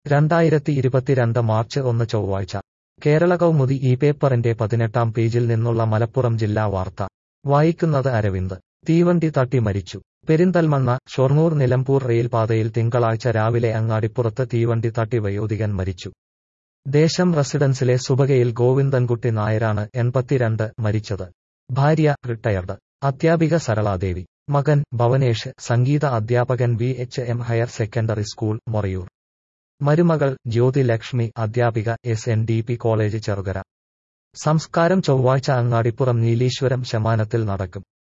2022 March 1 ചൊവ്വാഴ്ച കേരള കൗമുദി ഈ പേപ്പറിന്റെ 18-ാം പേജിൽ നിന്നുള്ള മലപ്പുറം ജില്ലാ വാർത്ത വായിക്കുന്നത് അരവിന്ദ്. തീവണ്ടി തട്ടി മരിച്ചു. പെരിന്തൽമണ്ണ ഷൊർണൂർ നിലമ്പൂർ റെയിൽപാതയിൽ തിങ്കളാഴ്ച രാവിലെ അങ്ങാടിപ്പുറത്ത് തീവണ്ടി തട്ടി വയോധികൻ മരിച്ചു. ദേശം റെസിഡൻസിലെ സുബകയിൽ ഗോവിന്ദൻകുട്ടി നായരാണ് 82 മരിച്ചത്. ഭാര്യ റിട്ടയർഡ് അധ്യാപിക സരളാദേവി. മകൻ ഭവനേഷ് സംഗീത അധ്യാപകൻ VHM higher secondary school Morayur. മരുമകൾ ജ്യോതി ലക്ഷ്മി അധ്യാപിക SNDP കോളേജ് ചെറുകര. സംസ്കാരം ചൊവ്വാഴ്ച അങ്ങാടിപ്പുറം നീലീശ്വരം ശ്മശാനത്തിൽ നടക്കും.